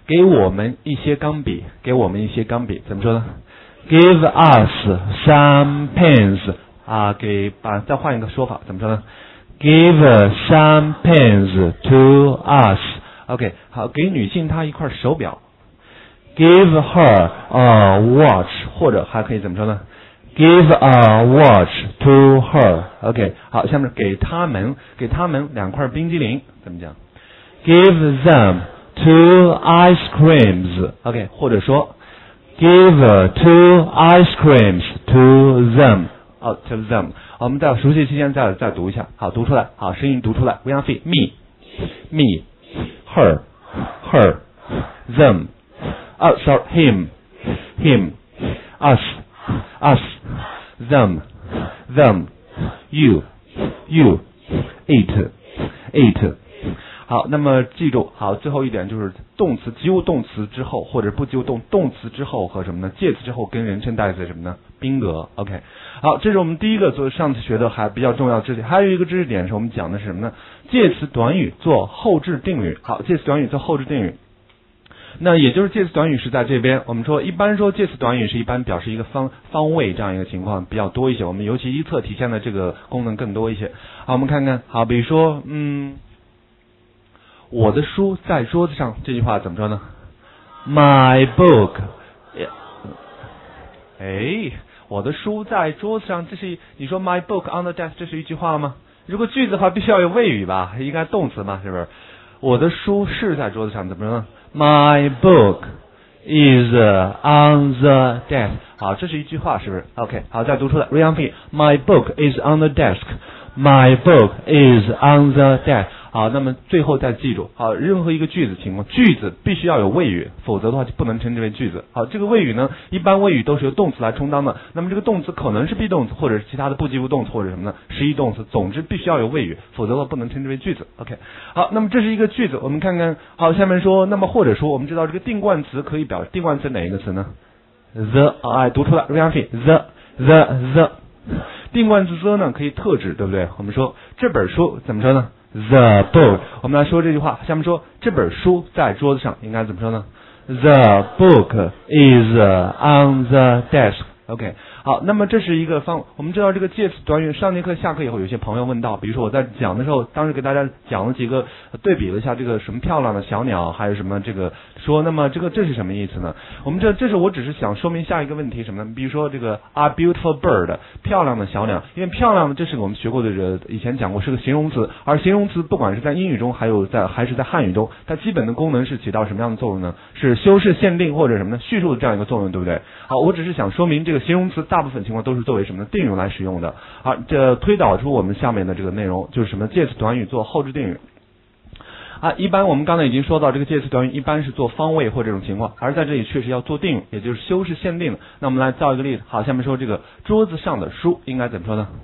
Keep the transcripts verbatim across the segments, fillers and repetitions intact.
给我们一些钢笔，给我们一些钢笔，怎么说呢 ？Give us some pens 啊，给把再换一个说法，怎么说呢 ？Give some pens to us。OK， 好，给女性她一块手表 ，Give her a watch， 或者还可以怎么说呢 ？Give a watch to her。OK， 好，下面给他们，给他们两块冰激凌，怎么讲 ？Give them two ice creams。OK， 或者说 Give two ice creams to them。哦 ，to them。好，我们在熟悉期间再再读一下，好，读出来，好，声音读出来。We are free. Me, me, her, her, them. Oh, sorry, him, him, us, us, them, them, you, you, it, it。好，那么记住，好，最后一点就是动词及物动词之后，或者不及物动动词之后和什么呢？介词之后跟人称代词什么呢？宾格。OK， 好，这是我们第一个做上次学的还比较重要的知识。还有一个知识点是我们讲的是什么呢？介词短语做后置定语。好，介词短语做后置定语。那也就是介词短语是在这边，我们说一般说介词短语是一般表示一个方方位这样一个情况比较多一些，我们尤其一册体现的这个功能更多一些。好，我们看看，好，比如说，嗯。我的书在桌子上，这句话怎么说呢 ？My book， 哎，我的书在桌子上，这是你说 My book on the desk， 这是一句话吗？如果句子的话，必须要有谓语吧，应该动词嘛，是不是？我的书是在桌子上，怎么说呢 ？My book is on the desk。好，这是一句话，是不是 ？OK， 好，再读出来 ，Read on me. My book is on the desk. My book is on the desk。好，那么最后再记住，好，任何一个句子情况，句子必须要有谓语，否则的话就不能称之为句子。好，这个谓语呢，一般谓语都是由动词来充当的。那么这个动词可能是 be 动词，或者是其他的不及物动词，或者什么呢？实义动词。总之必须要有谓语，否则的话不能称之为句子。OK， 好，那么这是一个句子，我们看看，好，下面说，那么或者说，我们知道这个定冠词可以表示定冠词哪一个词呢 ？the， 哎，读出来 ，the the the。定冠词 the 呢可以特指，对不对？我们说这本书怎么说呢？ The book， 我们来说这句话，下面说这本书在桌子上，应该怎么说呢 ？The book is on the desk。OK， 好，那么这是一个方，我们知道这个介词短语，上节课下课以后，有些朋友问到，比如说我在讲的时候，当时给大家讲了几个，对比了一下这个什么漂亮的小鸟，还有什么这个说，那么这个这是什么意思呢？我们这这是我只是想说明下一个问题什么呢？比如说这个 a beautiful bird， 漂亮的小鸟，因为漂亮的这是我们学过的，以前讲过是个形容词，而形容词不管是在英语中，还有在还是在汉语中，它基本的功能是起到什么样的作用呢？是修饰限定或者什么呢？叙述的这样一个作用，对不对？好，我只是想说明这个形容词大部分情况都是作为什么呢？定语来使用的。好，这推导出我们下面的这个内容，就是什么？介词短语做后置定语。啊，一般我们刚才已经说到，这个介词短语一般是做方位或这种情况，而在这里确实要做定语，也就是修饰限定的。那我们来造一个例子。好，下面说这个桌子上的书应该怎么说呢？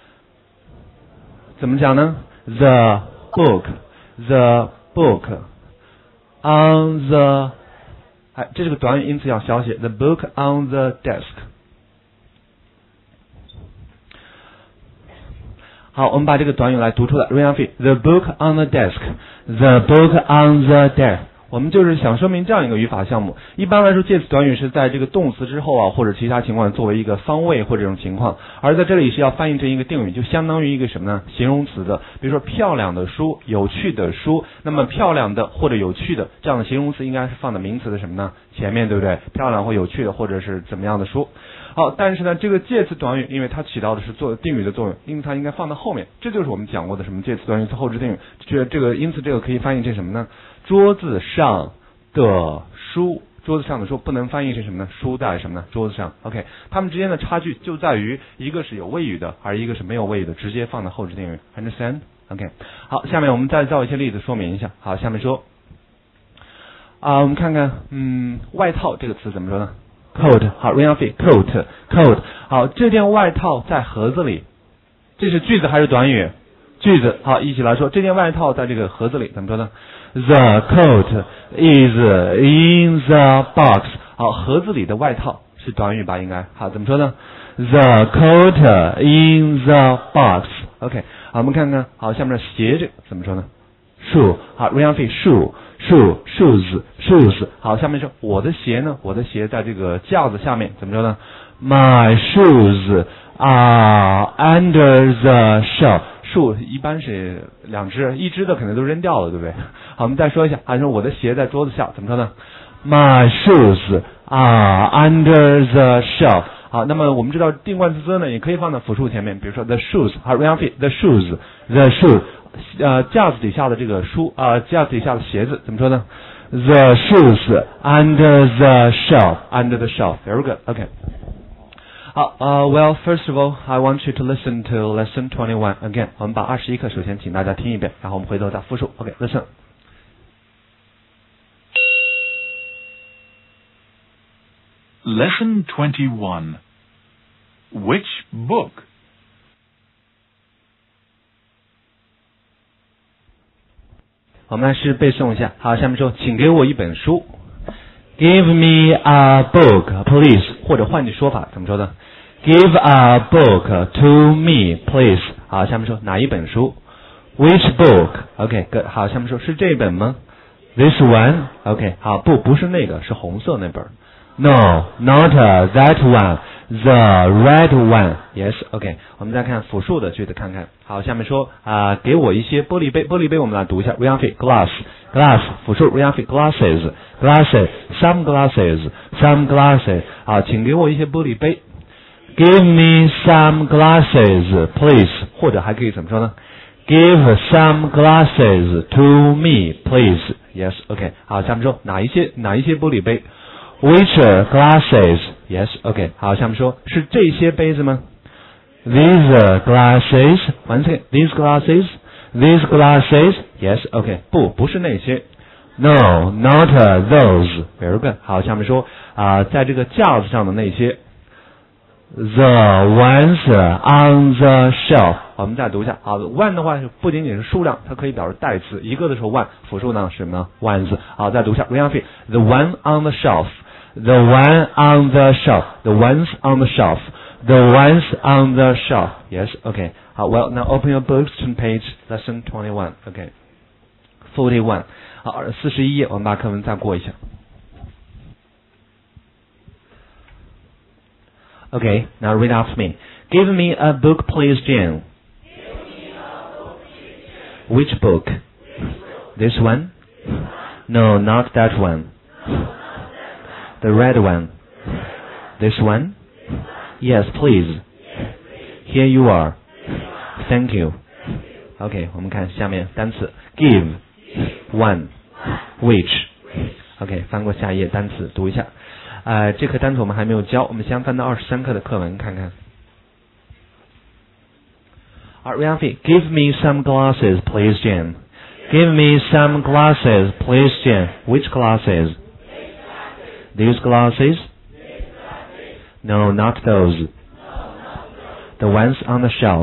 怎么讲呢 ？The book, the book on the， 哎，这是个短语，因此要小写 the book on the desk。好，我们把这个短语来读出来 ，read on the book on the desk，the book on the desk。我们就是想说明这样一个语法项目。一般来说，介词短语是在这个动词之后啊，或者其他情况作为一个方位或者这种情况，而在这里是要翻译成一个定语，就相当于一个什么呢？形容词的，比如说漂亮的书、有趣的书。那么漂亮的或者有趣的这样的形容词应该是放在名词的什么呢？前面，对不对？漂亮或有趣的或者是怎么样的书。好，但是呢，这个介词短语因为它起到的是做定语的作用，因此它应该放在后面。这就是我们讲过的什么介词短语后置定语。这这个因此这个可以翻译成什么呢？桌子上的书，桌子上的书不能翻译成什么呢？书在什么呢？桌子上。OK， 它们之间的差距就在于一个是有谓语的，而一个是没有谓语的，直接放在后置定语。Understand？ OK， 好，下面我们再造一些例子说明一下。好，下面说啊，我们看看，嗯，外套这个词怎么说呢？coat， 好 ，read on feet coat coat， 好，这件外套在盒子里，这是句子还是短语？句子，好，一起来说，这件外套在这个盒子里，怎么说呢 ？The coat is in the box， 好，盒子里的外套是短语吧？应该，好，怎么说呢 ？The coat in the box，OK， 好，我们看看，好，下面的鞋子怎么说呢？shoe， 好 ，read on feet shoe shoe shoes shoes。好，下面是我的鞋呢，我的鞋在这个架子下面，怎么说呢 ？My shoes are under the shelf。树一般是两只，一只的可能都扔掉了，对不对？好，我们再说一下，还是我的鞋在桌子下，怎么说呢 ？My shoes are under the shelf。好，那么我们知道定冠词 the 呢，也可以放在复数前面，比如说 the shoes， 好 ，real fit the shoes，the shoes， 呃，架子底下的这个书啊、呃，架子底下的鞋子怎么说呢 ？The shoes under the shelf，under the shelf，very good，OK。好，呃、uh, ，Well, first of all, I want you to listen to lesson twenty-one again。我们把二十一课首先请大家听一遍，然后我们回头再复述。OK，listen、okay,。 Lesson twenty-one. Which book? 我们来试背诵一下。好，下面说，请给我一本书。Give me a book, please。或者换句说法，怎么说呢 ？Give a book to me, please。好，下面说哪一本书 ？Which book? OK， good。好，下面说是这本吗 ？This one. OK， 好，不，不是那个，是红色那本。No, not that one. The red one. Yes, OK。我们再看复数的句子看看。好，下面说啊、呃，给我一些玻璃杯。玻璃杯我们来读一下 ，real fit glass, glass 复数 real fit glasses, glasses, some glasses, some glasses。好，请给我一些玻璃杯。Give me some glasses, please。或者还可以怎么说呢 ？Give some glasses to me, please. Yes, OK。好，下面说哪一些哪一些玻璃杯 ？Which glasses? Yes, OK。好，下面说是这些杯子吗 ？These glasses. Once again, these glasses. These glasses. Yes, OK。不，不是那些。No, not those. Very good。好，下面说啊、呃，在这个架子上的那些。The ones on the shelf。我们再读一下。好 ，one 的话不仅仅是数量，它可以表示代词。一个的时候 one， 复数呢是什么呢 ？ones。好，再读一下 real fit。The one on the shelf。The one on the shelf. The ones on the shelf. The ones on the shelf. Yes, okay. 好 ，Well, now open your books to page lesson twenty-one. Okay. forty-one. 好，四十一页，我们把课文再过一下。Okay, now read after me. Give me a book, please, Jane. Which book? This one? No, not that one. The red one. This one? Yes, please. Here you are. Thank you. OK， 我们看下面单词 give, one, which. OK， 翻过下一页单词读一下。呃，这课单词我们还没有教，我们先翻到二十三课的课文看看。好 ，Ralphie, give me some glasses, please, Jane. Give me some glasses, please, Jane. Which glasses? These glasses? No, not those. The ones on the shelf.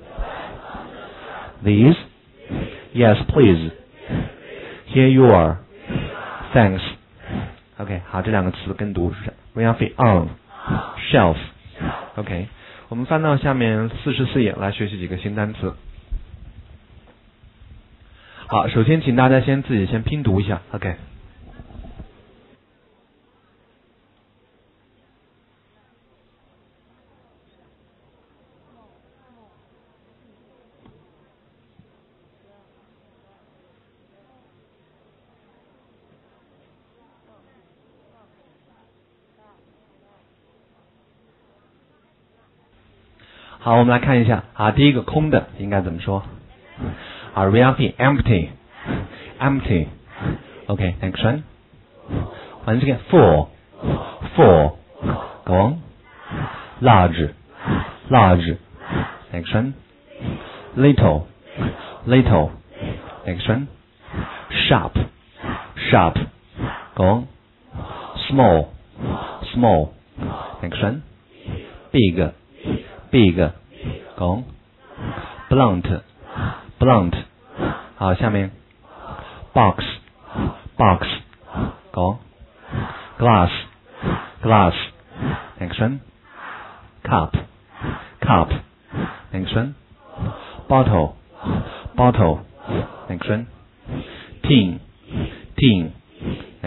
These? Yes, please. Here you are. Thanks. OK， 好，这两个词跟读是 real fit on shelf。OK， 我们翻到下面四十四页来学习几个新单词。好，首先请大家先自己先拼读一下 ，OK。好，我们来看一下啊，第一个空的应该怎么说？啊 ，real fit empty, empty. OK, next one. Once again, full, full. Go on. Large, large. Next one. Little, little. Next one. Sharp, sharp. Go on. Small, small. Next one. Big. Big, go. Blunt, blunt. 好，下面 box, box, go. Glass, glass. Next one. Cup, cup. Next one. Bottle, bottle. Next one. Tin, tin. Next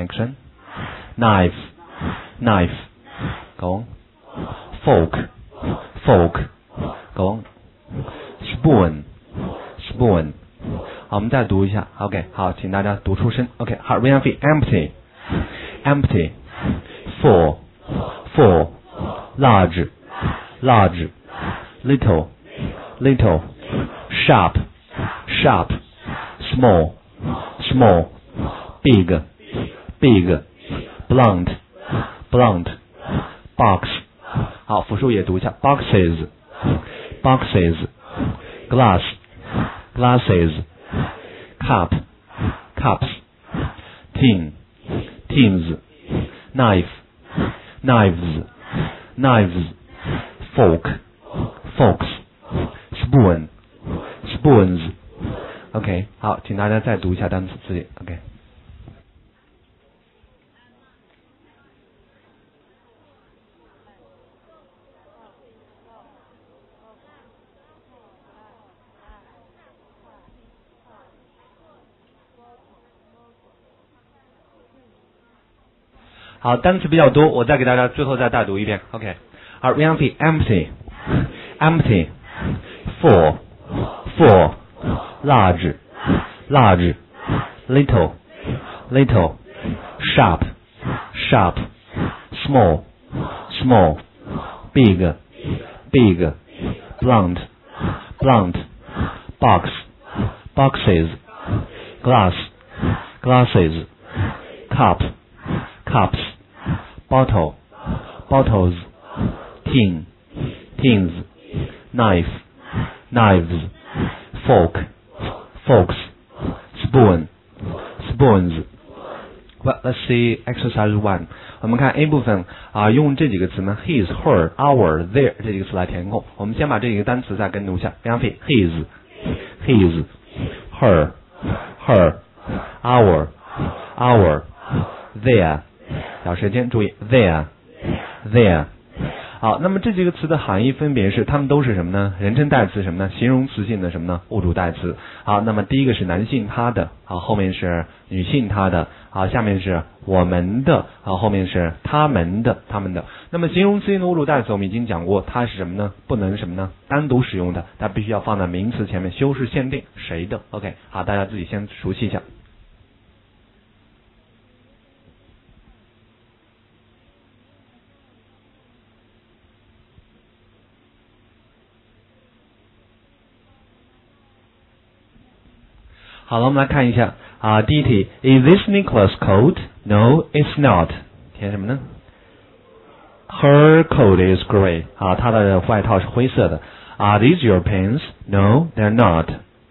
Action. Knife. Knife. Go on. Fork. Fork. Go on. Spoon. Spoon. 好，我们再读一下。OK， 好，请大家读出声。OK， 好 ，read feet. Empty. Empty. Full. Full. Large. Large. Little. Little. Sharp. Sharp. Small. Small. Big. Big. Blunt. Blunt. Box. 好，复数也读一下。Boxes. Boxes. Glass. Glasses. Cup. Cups. Tin. Tins. Knife. Knives. Knives. Fork. Forks. Spoon. Spoons. OK， 好，请大家再读一下单词词典。OK。好，单词比较多，我再给大家最后再大读一遍。OK， 好 ，repeat empty, empty, full, full, large, large, little, little, sharp, sharp, small, small, big, big, blunt, blunt, box, boxes, glass, glasses, cup, cups, bottle, bottles, tin, tins, knife, knives, fork, forks, spoon, spoons. Well, let's see exercise one. 我们看 A 部分啊，用这几个词呢 his, her, our, their 这几个词来填空。我们先把这几个单词再跟读一下。his, his, her, her, our, our, their. 小舌尖注意 there there 好，那么这几个词的含义分别是，它们都是什么呢？人称代词什么呢？形容词性的什么呢？物主代词。好，那么第一个是男性他的，好，后面是女性他的，好，下面是我们的，好，后面是他们的他们的。那么形容词性的物主代词我们已经讲过，它是什么呢？不能什么呢？单独使用的，它必须要放在名词前面，修饰限定谁的。 OK， 好，大家自己先熟悉一下。好了，我们来看一下啊，第一题 ，Is this Nicholas' coat? No, it's not. 填什么呢 ？Her coat is gray. 啊，她的外套是灰色的。Are these your pens? No, they're not.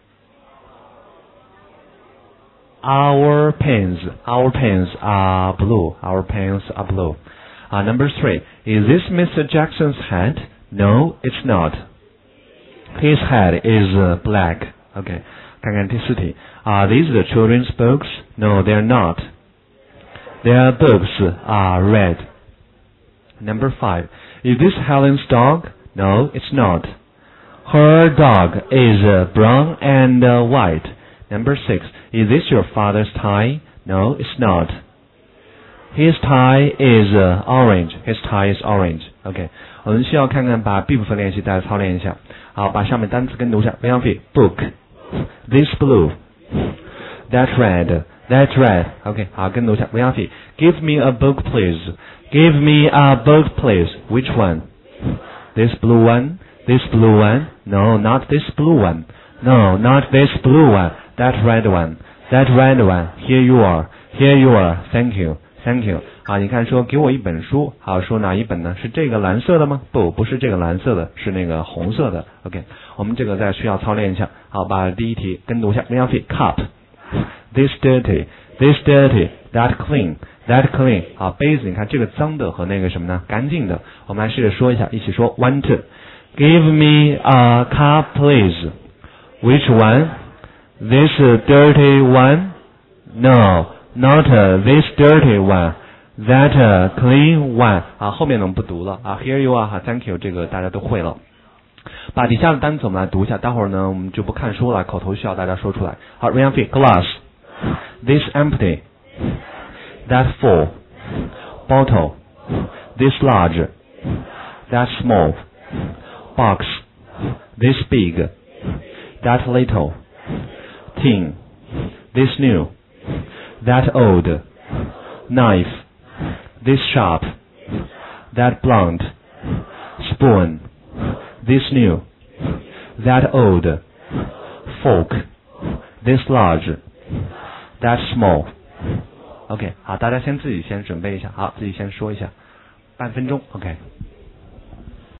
Our pens, our pens are blue. Our pens are blue. 啊 ，Number three, Is this Mister Jackson's hat? No, it's not. His hat is uh, black. OK。看看第四题 Are these the children's books? No, they're not. Their books are red. Number five. Is this Helen's dog? No, it's not. Her dog is uh, brown and uh, white. Number six. Is this your father's tie? No, it's not. His tie is uh, orange. His tie is orange. OK. 我们需要看看把 B 部分练习再操练一下。好，把上面单词跟读一下。Book.This blue, that red, that red. OK， 好，跟读一下。Give me a book, please. Give me a book, please. Which one? This blue one? This blue one? No, not this blue one. No, not this blue one. That red one. That red one. Here you are. Here you are. Thank you. Thank you. 好，你看说给我一本书，好，说哪一本呢？是这个蓝色的吗？不，不是这个蓝色的，是那个红色的。OK， 我们这个再需要操练一下。好，把第一题跟读一下。Cup, this dirty, this dirty, that clean, that clean。好，杯子，你看这个脏的和那个什么呢？干净的。我们来试着说一下，一起说 one two。Give me a cup, please. Which one? This dirty one? No, not this dirty one.That clean one 啊，后面我们不读了啊。Here you are 哈 ，Thank you 这个大家都会了。把底下的单词我们来读一下，待会儿呢我们就不看书了，口头需要大家说出来。好 ，Ready, glass, this empty, that full, bottle, this large, that small, box, this big, that little, tin, this new, that old, knife, this sharp, that blunt, spoon, this new, that old, fork, this large, that small. OK， 好，大家先自己先准备一下，好，自己先说一下，半分钟 ，OK。